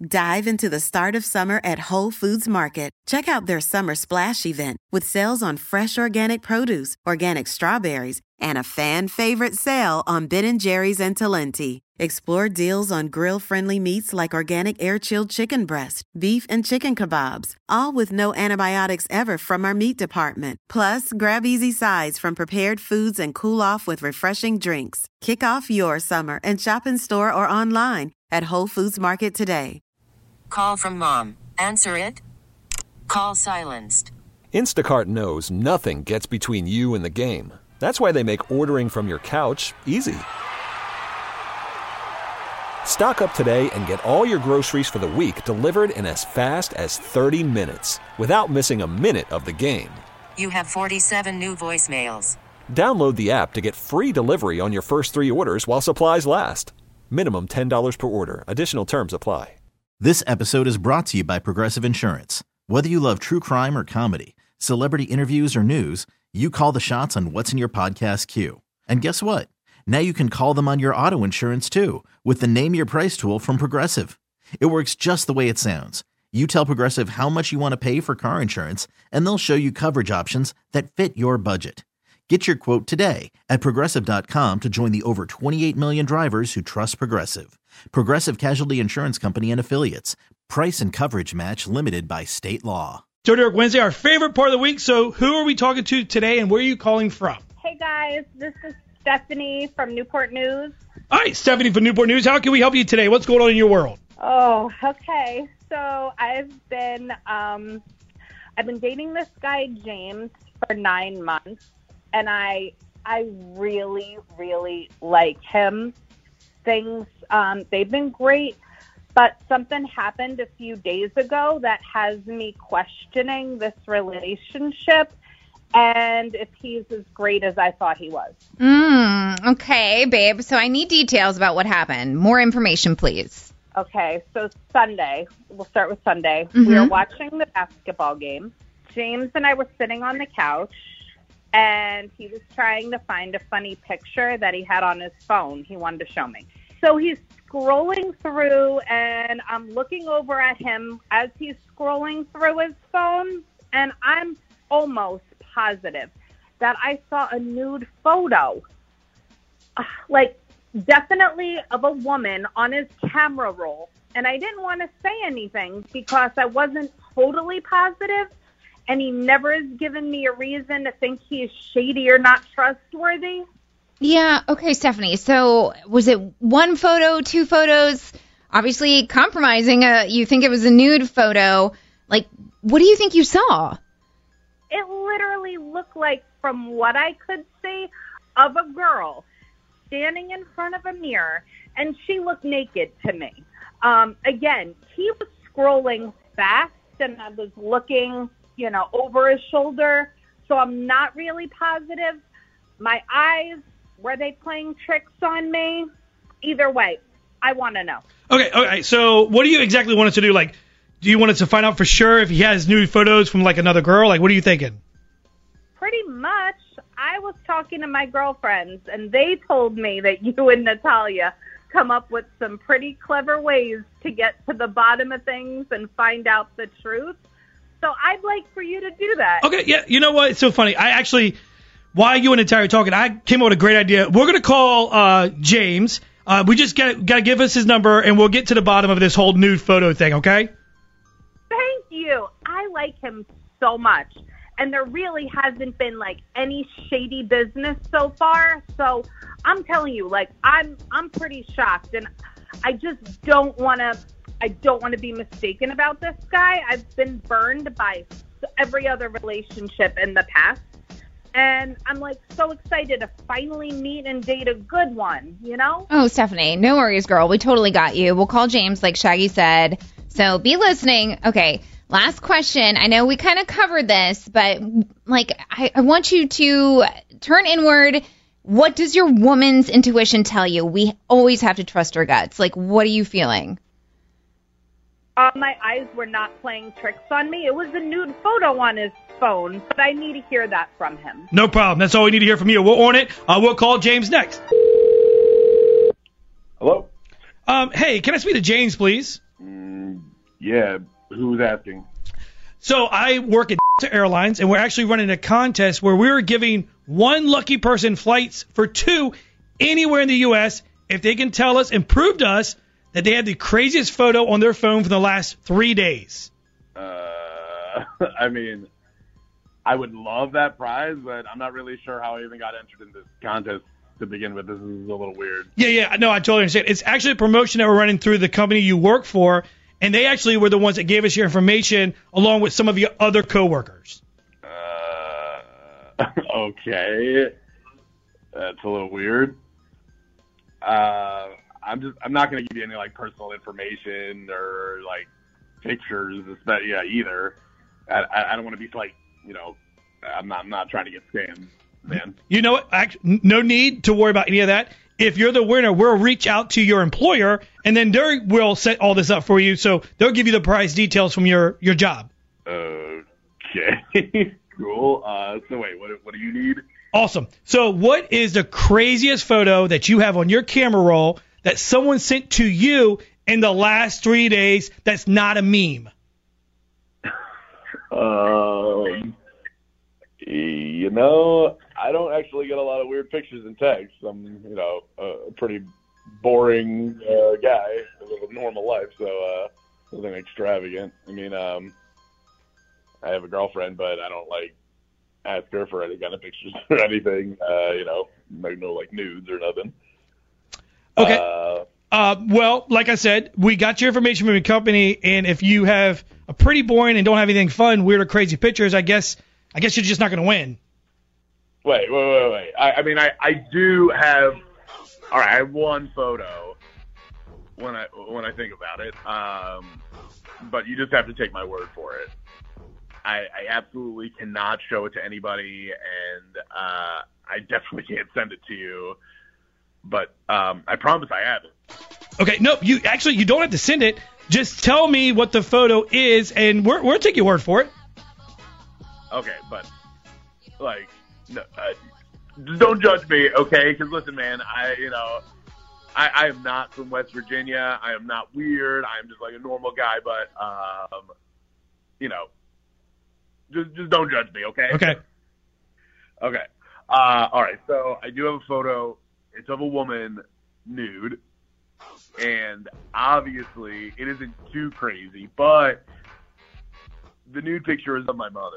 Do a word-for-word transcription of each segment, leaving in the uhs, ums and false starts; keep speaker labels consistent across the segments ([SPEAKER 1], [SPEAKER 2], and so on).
[SPEAKER 1] Dive into the start of summer at Whole Foods Market. Check out their Summer Splash event with sales on fresh organic produce, organic strawberries, and a fan-favorite sale on Ben and Jerry's and Talenti. Explore deals on grill-friendly meats like organic air-chilled chicken breast, beef and chicken kebabs, all with no antibiotics ever from our meat department. Plus, grab easy sides from prepared foods and cool off with refreshing drinks. Kick off your summer and shop in store or online at Whole Foods Market today.
[SPEAKER 2] Call from mom. Answer it. Call silenced.
[SPEAKER 3] Instacart knows nothing gets between you and the game. That's why they make ordering from your couch easy. Stock up today and get all your groceries for the week delivered in as fast as thirty minutes without missing a minute of the game.
[SPEAKER 2] You have forty-seven new voicemails.
[SPEAKER 3] Download the app to get free delivery on your first three orders while supplies last. Minimum ten dollars per order. Additional terms apply.
[SPEAKER 4] This episode is brought to you by Progressive Insurance. Whether you love true crime or comedy, celebrity interviews or news, you call the shots on what's in your podcast queue. And guess what? Now you can call them on your auto insurance too with the Name Your Price tool from Progressive. It works just the way it sounds. You tell Progressive how much you want to pay for car insurance, and they'll show you coverage options that fit your budget. Get your quote today at Progressive dot com to join the over twenty-eight million drivers who trust Progressive. Progressive Casualty Insurance Company and Affiliates. Price and coverage match limited by state law.
[SPEAKER 5] Dirty Work Wednesday, our favorite part of the week. So who are we talking to today, and where are you calling from?
[SPEAKER 6] Hey, guys. This is Stephanie from Newport News.
[SPEAKER 5] All right, Stephanie from Newport News. How can we help you today? What's going on in your world?
[SPEAKER 6] Oh, okay. So I've been um, I've been dating this guy, James, for nine months. And I I really, really like him. Things, um, they've been great, but something happened a few days ago that has me questioning this relationship and if he's as great as I thought he was.
[SPEAKER 7] Mm, okay, babe. So I need details about what happened. More information, please.
[SPEAKER 6] Okay, so Sunday, we'll start with Sunday.
[SPEAKER 7] Mm-hmm.
[SPEAKER 6] We were watching the basketball game. James and I were sitting on the couch. And he was trying to find a funny picture that he had on his phone. He wanted to show me. So he's scrolling through, and I'm looking over at him as he's scrolling through his phone, and I'm almost positive that I saw a nude photo, like definitely of a woman on his camera roll. And I didn't want to say anything because I wasn't totally positive. And he never has given me a reason to think he is shady or not trustworthy.
[SPEAKER 7] Yeah, okay, Stephanie. So was it one photo, two photos? Obviously compromising. Uh, you think it was a nude photo. Like, what do you think you saw?
[SPEAKER 6] It literally looked like, from what I could see, of a girl standing in front of a mirror, and she looked naked to me. Um, again, he was scrolling fast, and I was looking, you know, over his shoulder. So I'm not really positive. My eyes, were they playing tricks on me? Either way, I want to know.
[SPEAKER 5] Okay, okay. So what do you exactly want us to do? Like, do you want us to find out for sure if he has nude photos from, like, another girl? Like, what are you thinking?
[SPEAKER 6] Pretty much. I was talking to my girlfriends, and they told me that you and Natalia come up with some pretty clever ways to get to the bottom of things and find out the truth. So I'd like for you to do that.
[SPEAKER 5] Okay, yeah, you know what? It's so funny. I actually, while you and Natalia are talking, I came up with a great idea. We're going to call uh, James. Uh, we just got to give us his number, and we'll get to the bottom of this whole nude photo thing, okay?
[SPEAKER 6] Thank you. I like him so much. And there really hasn't been, like, any shady business so far. So I'm telling you, like, I'm I'm pretty shocked. And I just don't want to... I don't want to be mistaken about this guy. I've been burned by every other relationship in the past. And I'm, like, so excited to finally meet and date a good one, you know?
[SPEAKER 7] Oh, Stephanie, no worries, girl. We totally got you. We'll call James, like Shaggy said. So be listening. Okay, last question. I know we kind of covered this, but, like, I, I want you to turn inward. What does your woman's intuition tell you? We always have to trust our guts. Like, what are you feeling?
[SPEAKER 6] Uh, my eyes were not playing tricks on me. It was a nude photo on his phone, but I need to hear that from him.
[SPEAKER 5] No problem. That's all we need to hear from you. We'll on it. Uh, we'll call James next.
[SPEAKER 8] Hello?
[SPEAKER 5] Um, hey, can I speak to James, please?
[SPEAKER 8] Mm, Yeah, who's asking?
[SPEAKER 5] So I work at Airlines, and we're actually running a contest where we're giving one lucky person flights for two anywhere in the U S if they can tell us and prove to us that they had the craziest photo on their phone for the last three days.
[SPEAKER 8] Uh, I mean, I would love that prize, but I'm not really sure how I even got entered in this contest to begin with. This is a little weird.
[SPEAKER 5] Yeah, yeah, no, I totally understand. It's actually a promotion that we're running through the company you work for, and they actually were the ones that gave us your information along with some of your other coworkers.
[SPEAKER 8] Uh, okay. That's a little weird. Uh, I'm just, I'm not going to give you any, like, personal information or, like, pictures, yeah, either. I, I, I don't want to be, like, you know, I'm not, I'm not trying to get scammed, man.
[SPEAKER 5] You know what? I, no need to worry about any of that. If you're the winner, we'll reach out to your employer, and then they will set all this up for you. So they'll give you the price details from your, your job.
[SPEAKER 8] Okay. Cool. Uh, so wait, what, what do you need?
[SPEAKER 5] Awesome. So what is the craziest photo that you have on your camera roll that someone sent to you in the last three days that's not a meme?
[SPEAKER 8] Um, you know, I don't actually get a lot of weird pictures and texts. I'm, you know, a pretty boring uh, guy. I live a normal life, so uh, nothing extravagant. I mean, um, I have a girlfriend, but I don't like ask her for any kind of pictures or anything. Uh, you know, like no like nudes or nothing.
[SPEAKER 5] Okay.
[SPEAKER 8] Uh,
[SPEAKER 5] Uh, well, like I said, we got your information from your company, and if you have a pretty boring and don't have anything fun, weird or crazy pictures, I guess I guess you're just not going to win.
[SPEAKER 8] Wait, wait, wait, wait. I, I mean, I, I do have. All right, I have one photo when I when I think about it. Um, but you just have to take my word for it. I, I absolutely cannot show it to anybody, and uh, I definitely can't send it to you. But um, I promise I have it.
[SPEAKER 5] Okay, no, you actually you don't have to send it. Just tell me what the photo is, and we're we'll take your word for it.
[SPEAKER 8] Okay, but like, no, uh, just don't judge me, okay? Because listen, man, I you know, I, I am not from West Virginia. I am not weird. I am just like a normal guy. But um, you know, just just don't judge me, okay?
[SPEAKER 5] Okay.
[SPEAKER 8] Okay. Uh, all right. So I do have a photo. It's of a woman nude, and obviously it isn't too crazy, but the nude picture is of my mother.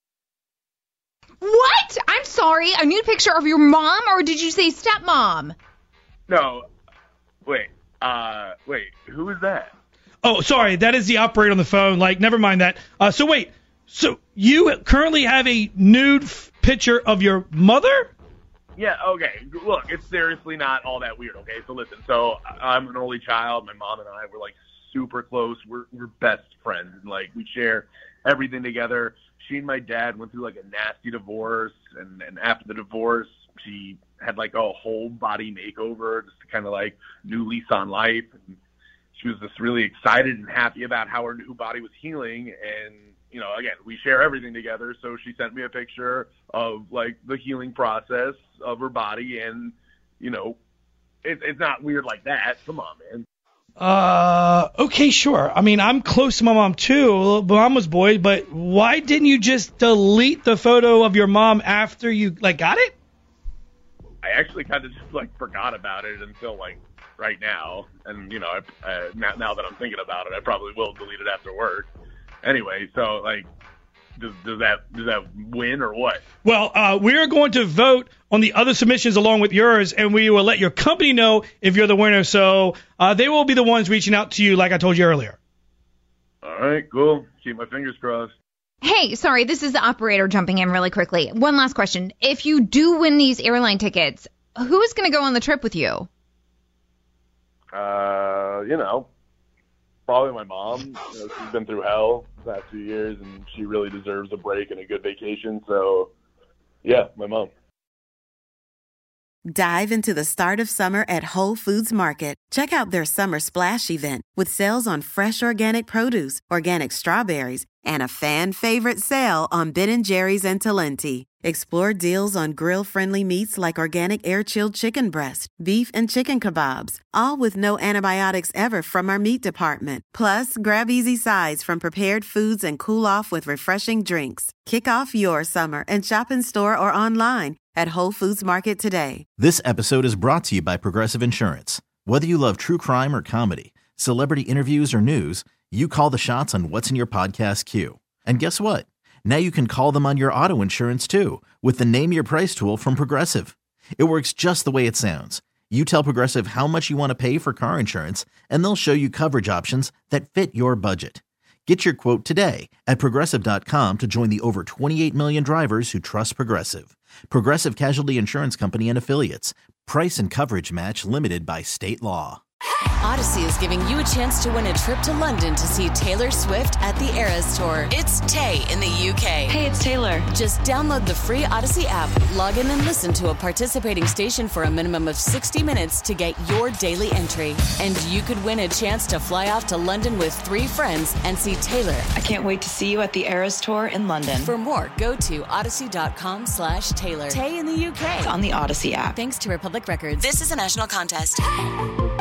[SPEAKER 7] What? I'm sorry, a nude picture of your mom, or did you say stepmom?
[SPEAKER 8] No, wait, uh, wait, who is that?
[SPEAKER 5] Oh, sorry, that is the operator on the phone. Like, never mind that. Uh, so wait, so you currently have a nude f- picture of your mother?
[SPEAKER 8] Yeah, okay. Look, it's seriously not all that weird, okay? So listen, so I'm an only child. My mom and I, we're, like, super close. We're we're best friends. And, like, we share everything together. She and my dad went through, like, a nasty divorce. And, and after the divorce, she had, like, a whole body makeover just to kind of, like, new lease on life. And she was just really excited and happy about how her new body was healing. And you know, again, we share everything together, so she sent me a picture of, like, the healing process of her body, and, you know, it, it's not weird like that. Come on, man.
[SPEAKER 5] Uh, okay, sure. I mean, I'm close to my mom, too, mama's boy, but why didn't you just delete the photo of your mom after you, like, got it?
[SPEAKER 8] I actually kind of just, like, forgot about it until, like, right now, and, you know, I, uh, now, now that I'm thinking about it, I probably will delete it after work. Anyway, so, like, does, does that does that win or what?
[SPEAKER 5] Well, uh, we are going to vote on the other submissions along with yours, and we will let your company know if you're the winner. So uh, they will be the ones reaching out to you, like I told you earlier.
[SPEAKER 8] All right, cool. Keep my fingers crossed.
[SPEAKER 7] Hey, sorry, this is the operator jumping in really quickly. One last question. If you do win these airline tickets, who is going to go on the trip with you?
[SPEAKER 8] Uh, you know. Probably my mom. You know, she's been through hell the past few years, and she really deserves a break and a good vacation. So, yeah, my mom.
[SPEAKER 1] Dive into the start of summer at Whole Foods Market. Check out their Summer Splash event with sales on fresh organic produce, organic strawberries, and a fan-favorite sale on Ben and Jerry's and Talenti. Explore deals on grill-friendly meats like organic air-chilled chicken breast, beef, and chicken kebabs, all with no antibiotics ever from our meat department. Plus, grab easy sides from prepared foods and cool off with refreshing drinks. Kick off your summer and shop in store or online at Whole Foods Market today.
[SPEAKER 4] This episode is brought to you by Progressive Insurance. Whether you love true crime or comedy, celebrity interviews or news, you call the shots on what's in your podcast queue. And guess what? Now you can call them on your auto insurance too with the Name Your Price tool from Progressive. It works just the way it sounds. You tell Progressive how much you want to pay for car insurance, and they'll show you coverage options that fit your budget. Get your quote today at Progressive dot com to join the over twenty-eight million drivers who trust Progressive. Progressive Casualty Insurance Company and Affiliates. Price and coverage match limited by state law.
[SPEAKER 9] Odyssey is giving you a chance to win a trip to London to see Taylor Swift at the Eras Tour. It's Tay in the U K.
[SPEAKER 10] Hey, it's Taylor.
[SPEAKER 9] Just download the free Odyssey app, log in and listen to a participating station for a minimum of sixty minutes to get your daily entry. And you could win a chance to fly off to London with three friends and see Taylor.
[SPEAKER 10] I can't wait to see you at the Eras Tour in London.
[SPEAKER 9] For more, go to odyssey.com slash Taylor. Tay in the U K.
[SPEAKER 10] It's on the Odyssey app.
[SPEAKER 9] Thanks to Republic Records.
[SPEAKER 11] This is a national contest.